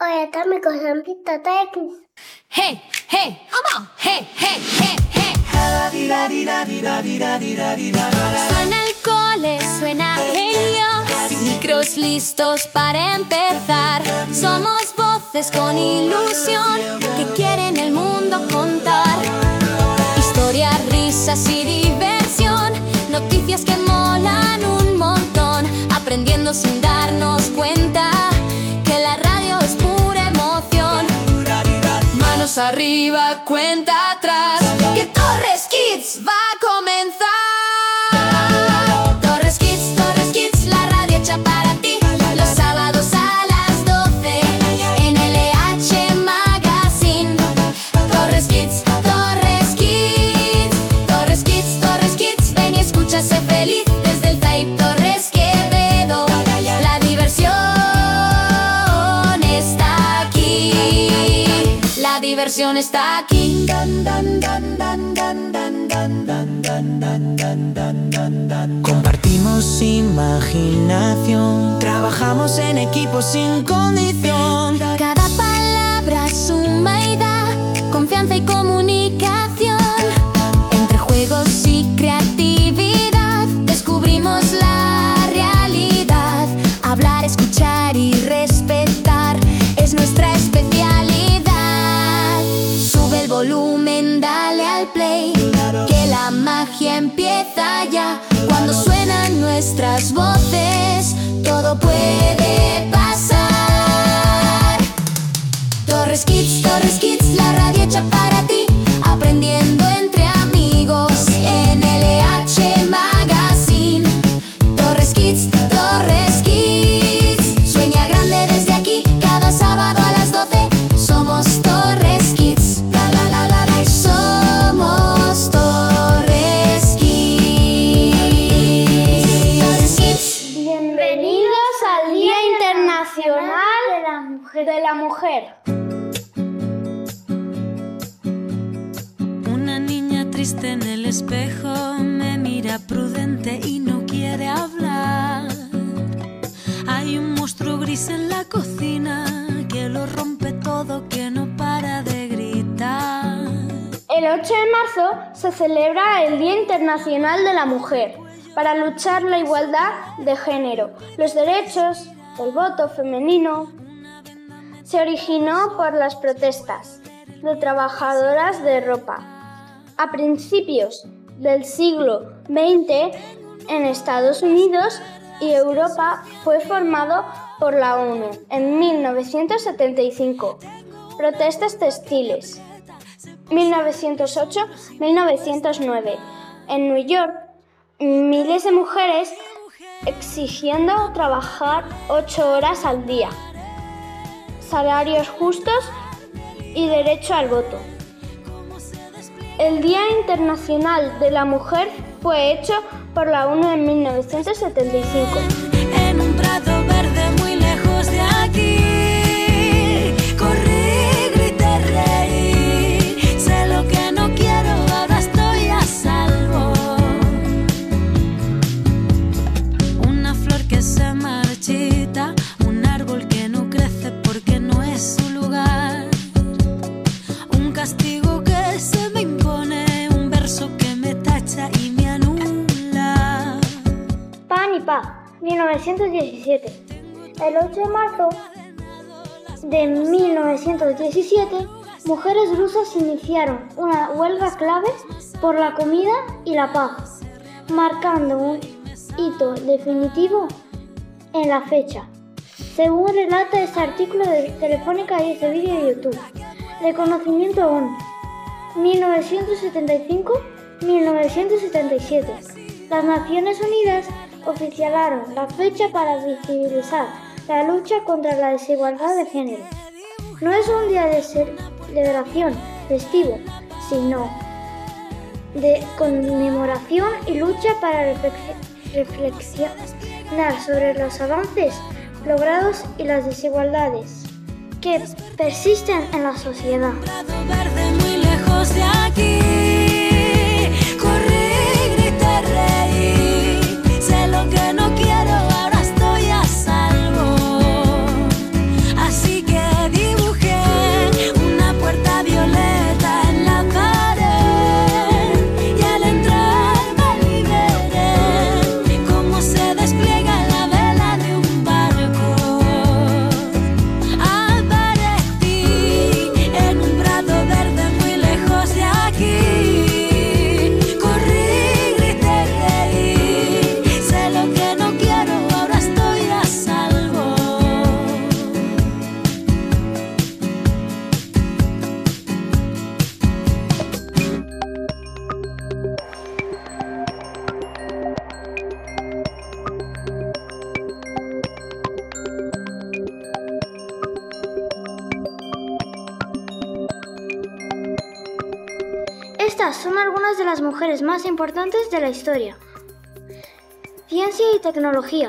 Hola, Tommy, con X. Hey, hey, come on, hey, hey, hey, hey. Suena el cole, suena Helios, micros listos para empezar. Somos voces con ilusión que quieren el mundo contar. Historias, risas y diversión, noticias que molan un montón. Aprendiendo sin darnos cuenta que la radio es pura emoción. Manos arriba, cuenta atrás, que Torres Kids va a comenzar. Torres Kids, la radio hecha para ti. Los sábados a las 12 en LH Magazine. Torres Kids, Torres Kids, Torres Kids, Torres Kids. Ven y escúchase feliz desde el Tape Torres Quevedo. La diversión está aquí. La diversión está aquí. Compartimos imaginación, trabajamos en equipo sin condición. Cada palabra suma y da confianza y comunicación. Entre juegos y creatividad descubrimos la realidad. Hablar, escuchar y respetar es nuestra especialidad. Sube el volumen, dale al play, que la magia empieza ya. Cuando suenan nuestras voces, todo puede pasar. Torres Kids, la radio hecha para ti. Aprendiendo entre amigos en LH Magazine. Torres Kids, sueña grande desde aquí. Cada sábado a las 12 somos Torres Kids. Somos Torres Kids. Bienvenidos al Día Internacional de la Mujer. Una niña triste en el espejo me mira prudente y no quiere hablar. Hay un monstruo gris en la cocina que lo rompe todo, que no para de gritar. El 8 de marzo se celebra el Día Internacional de la Mujer para luchar la igualdad de género, los derechos, el voto femenino. Se originó por las protestas de trabajadoras de ropa. A principios del siglo XX, en Estados Unidos y Europa fue formado por la ONU en 1975. Protestas textiles. 1908-1909. En New York, miles de mujeres exigiendo trabajar 8 horas al día, salarios justos y derecho al voto. El Día Internacional de la Mujer fue hecho por la ONU en 1975. En un prado verde muy lejos de aquí, corrí, grité, reí. Sé lo que no quiero, ahora estoy a salvo. Una flor que se marchita, un árbol que no crece porque no es su lugar. Un castigo que se me impone, un verso que me tacha y me anula. Pan y Paz, 1917. El 8 de marzo de 1917, mujeres rusas iniciaron una huelga clave por la comida y la paz, marcando un hito definitivo en la fecha. Según relata este artículo de Telefónica y este vídeo de YouTube. Reconocimiento ONU, 1975-1977. Las Naciones Unidas oficializaron la fecha para visibilizar la lucha contra la desigualdad de género. No es un día de celebración festivo, sino de conmemoración y lucha para reflexionar sobre los avances logrados y las desigualdades que persisten en la sociedad. Un prado verde muy lejos de aquí, corrí, grité, reí. Sé lo que no quiero, ahora estoy a salvo. Así que Estas son algunas de las mujeres más importantes de la historia. Ciencia y tecnología.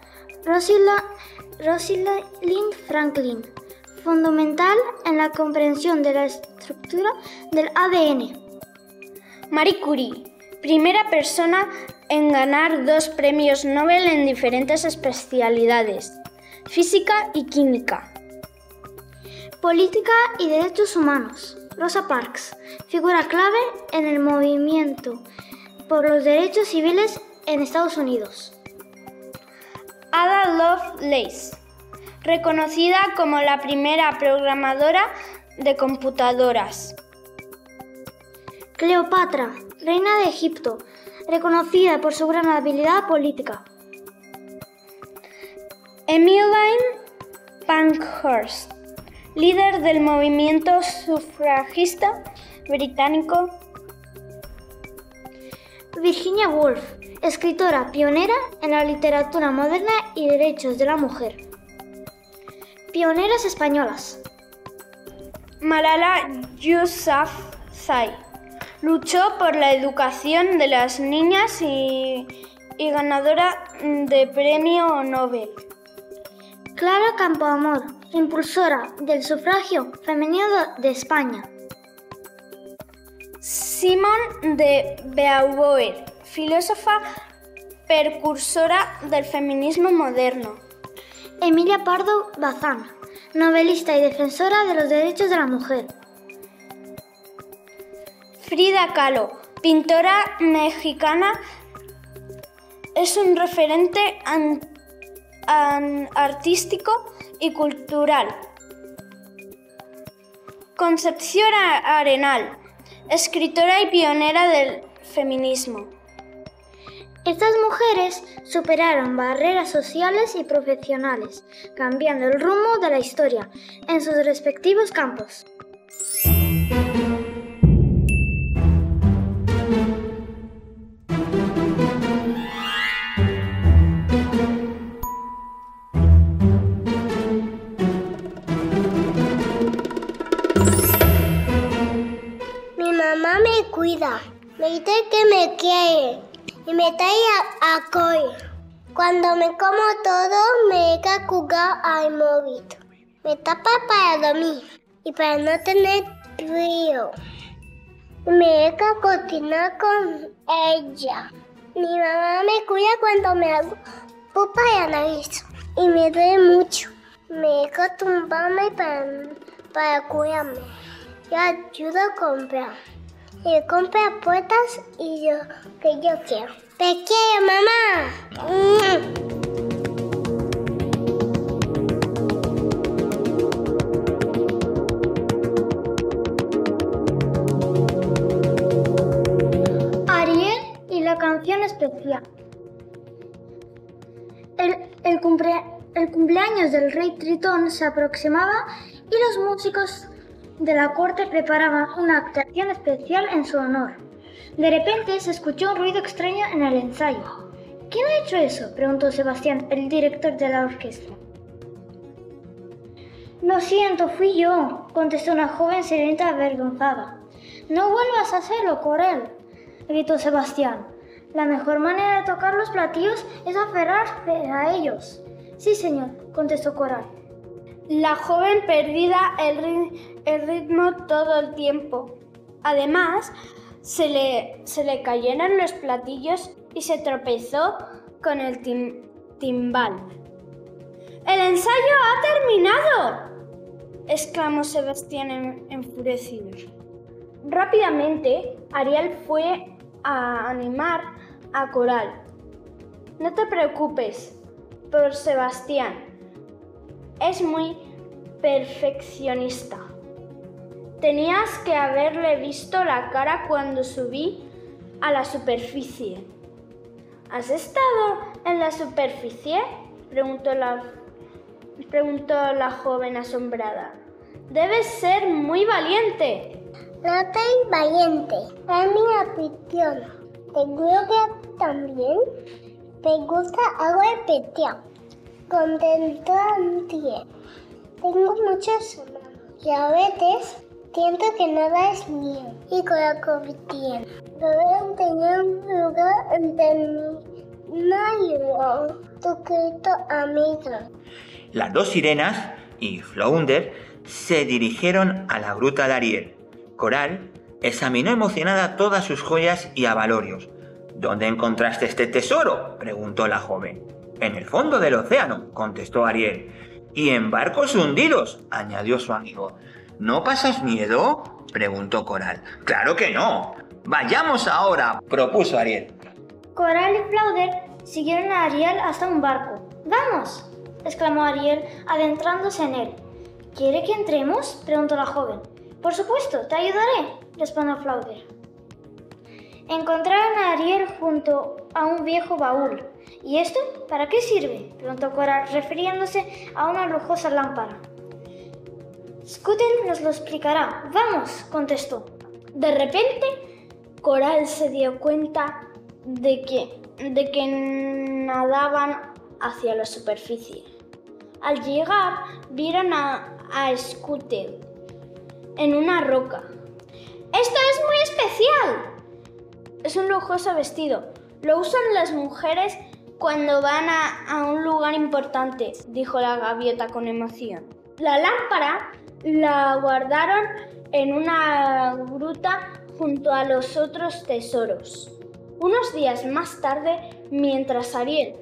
Rosalind Franklin, fundamental en la comprensión de la estructura del ADN. Marie Curie, primera persona en ganar 2 premios Nobel en diferentes especialidades, física y química. Política y derechos humanos. Rosa Parks, figura clave en el movimiento por los derechos civiles en Estados Unidos. Ada Lovelace, reconocida como la primera programadora de computadoras. Cleopatra, reina de Egipto, reconocida por su gran habilidad política. Emmeline Pankhurst, líder del movimiento sufragista británico. Virginia Woolf, escritora pionera en la literatura moderna y derechos de la mujer. Pioneras españolas. Malala Yousafzai, luchó por la educación de las niñas y ganadora de premio Nobel. Clara Campoamor, impulsora del sufragio femenino de España. Simone de Beauvoir, filósofa precursora del feminismo moderno. Emilia Pardo Bazán, novelista y defensora de los derechos de la mujer. Frida Kahlo, pintora mexicana, es un referente artístico y cultural. Concepción Arenal, escritora y pionera del feminismo. Estas mujeres superaron barreras sociales y profesionales, cambiando el rumbo de la historia en sus respectivos campos. Mi mamá me cuida, me dice que me quiere y me trae a comer. Cuando me como todo, me deja jugar al móvil. Me tapa para dormir y para no tener frío. Me deja cocinar con ella. Mi mamá me cuida cuando me hago pupa y la nariz y me duele mucho. Me deja tumbarme para cuidarme. Yo ayudo a comprar. Y compra puertas y lo que yo quiero. ¡Te quiero, mamá! Ariel y la canción especial. El cumpleaños del rey Tritón se aproximaba y los músicos de la corte preparaban una actuación especial en su honor. De repente se escuchó un ruido extraño en el ensayo. ¿Quién ha hecho eso?, preguntó Sebastián, el director de la orquesta. Lo siento, fui yo, contestó una joven sirenita avergonzada. No vuelvas a hacerlo, Corel, gritó Sebastián. La mejor manera de tocar los platillos es aferrarse a ellos. Sí, señor, contestó Coral. La joven perdía el ritmo todo el tiempo. Además, se le cayeron los platillos y se tropezó con el timbal. ¡El ensayo ha terminado!, exclamó Sebastián enfurecido. Rápidamente, Ariel fue a animar a Coral. No te preocupes por Sebastián. Es muy perfeccionista. Tenías que haberle visto la cara cuando subí a la superficie. ¿Has estado en la superficie?, preguntó la joven asombrada. Debes ser muy valiente. No soy valiente, es mi afición. ¿Seguro que a ti también te gusta algo especial? Contento también. Tengo muchos hermanos y a veces Siento que nada es mío y con la convirtiendo. Deben tener un lugar entre mí y tu querido amigo. Las dos sirenas y Flounder se dirigieron a la gruta de Ariel. Coral examinó emocionada todas sus joyas y abalorios. ¿Dónde encontraste este tesoro?, preguntó la joven. En el fondo del océano, contestó Ariel. Y en barcos hundidos, añadió su amigo. ¿No pasas miedo?, preguntó Coral. ¡Claro que no! ¡Vayamos ahora!, propuso Ariel. Coral y Flounder siguieron a Ariel hasta un barco. ¡Vamos!, exclamó Ariel, adentrándose en él. ¿Quiere que entremos?, preguntó la joven. Por supuesto, te ayudaré, respondió Flounder. Encontraron a Ariel junto a un viejo baúl. ¿Y esto para qué sirve?, preguntó Coral, refiriéndose a una lujosa lámpara. Scooter nos lo explicará. ¡Vamos!, contestó. De repente, Coral se dio cuenta de que nadaban hacia la superficie. Al llegar, vieron a Scooter en una roca. ¡Esto es muy especial! Es un lujoso vestido. Lo usan las mujeres cuando van a un lugar importante, dijo la gaviota con emoción. La lámpara la guardaron en una gruta junto a los otros tesoros. Unos días más tarde, mientras Ariel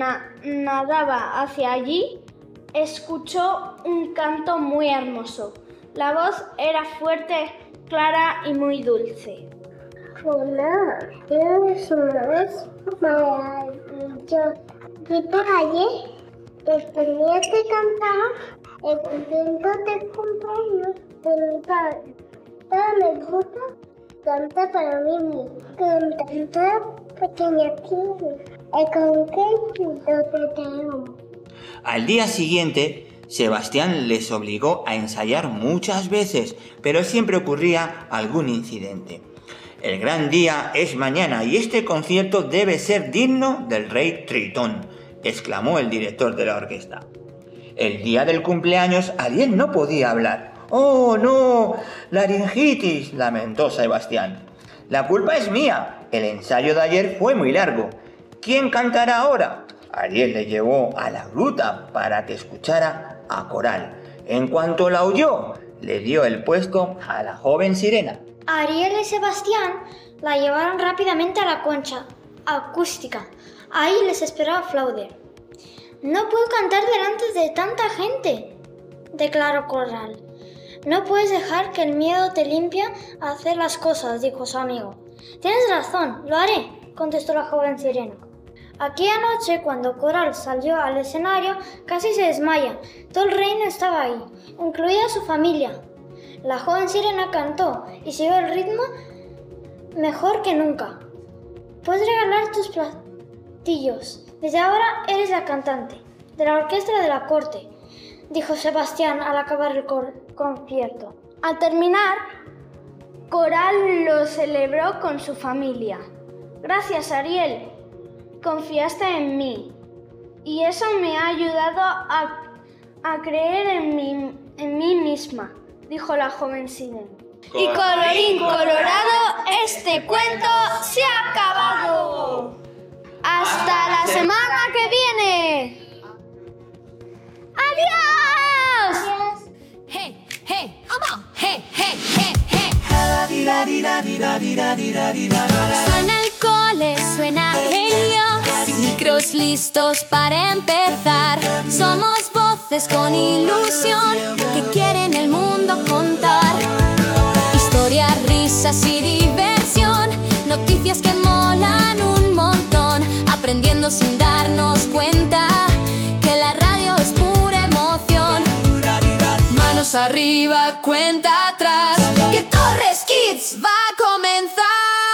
nadaba hacia allí, escuchó un canto muy hermoso. La voz era fuerte, clara y muy dulce. Hola, eres una vez maravilloso. Y por allí, tenía que cantar el contento de cumpleaños de mi padre. Pero me gusta cantar para mí mismo. Cantar pequeña tierra. El contento te tengo. Al día siguiente, Sebastián les obligó a ensayar muchas veces, pero siempre ocurría algún incidente. El gran día es mañana y este concierto debe ser digno del rey Tritón, exclamó el director de la orquesta. El día del cumpleaños, Ariel no podía hablar. ¡Oh, no! ¡Laringitis!, lamentó Sebastián. La culpa es mía. El ensayo de ayer fue muy largo. ¿Quién cantará ahora? Ariel le llevó a la gruta para que escuchara a Coral. En cuanto la oyó, le dio el puesto a la joven sirena. Ariel y Sebastián la llevaron rápidamente a la concha acústica. Ahí les esperaba Flounder. No puedo cantar delante de tanta gente, declaró Coral. No puedes dejar que el miedo te limpie a hacer las cosas, dijo su amigo. Tienes razón, lo haré, contestó la joven sirena. Aquella noche, cuando Coral salió al escenario, casi se desmaya. Todo el reino estaba ahí, incluida su familia. La joven sirena cantó y siguió el ritmo mejor que nunca. Puedes regalar tus platillos. Desde ahora eres la cantante de la orquesta de la corte, dijo Sebastián al acabar el concierto. Al terminar, Coral lo celebró con su familia. Gracias, Ariel. Confiaste en mí y eso me ha ayudado a creer en mí misma, dijo la joven sirena. Y colorín colorado, este cuento se ha acabado. ¡Hasta la semana que viene! ¡Adiós! Hey, hey, come on. Hey, hey, hey, hey. Suena el cole, suena ellos, micros listos para empezar. Somos voces con ilusión que quieren el mundo contar. Historias, risas y diversión, noticias que molan un montón. Aprendiendo sin darnos cuenta que la radio es pura emoción. Manos arriba, cuenta atrás, que Torres Kids va a comenzar.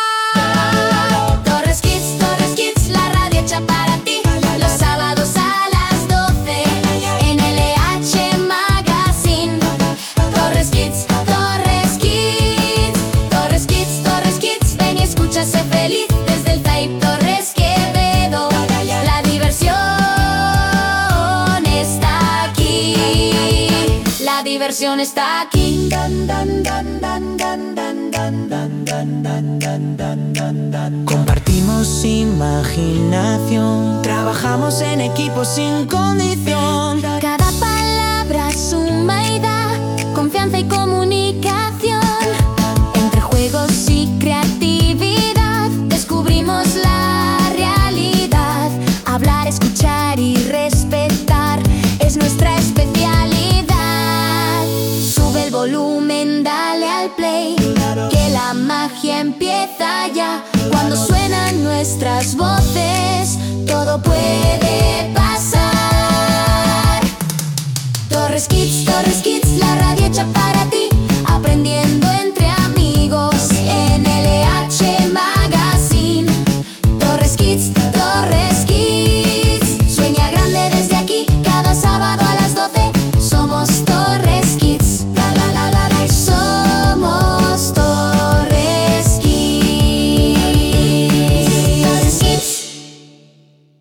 Torres Kids, la radio hecha para ti. Los sábados a las 12 en LH Magazine. Torres Kids, Torres Kids, Torres Kids, Torres Kids. Ven y escúchase feliz desde el Tape Torres Quevedo. La diversión está aquí. La diversión ilusión está aquí. Compartimos imaginación, trabajamos en equipo sin condición. Cada palabra suma y da confianza y comunicación. Entre juegos y creatividad descubrimos la realidad. Hablar, escuchar y respetar es nuestra especialidad. Sube el volumen, dale al play, que la magia empieza ya. Cuando suenan nuestras voces, todo puede pasar. Torres Kids, la radio hecha para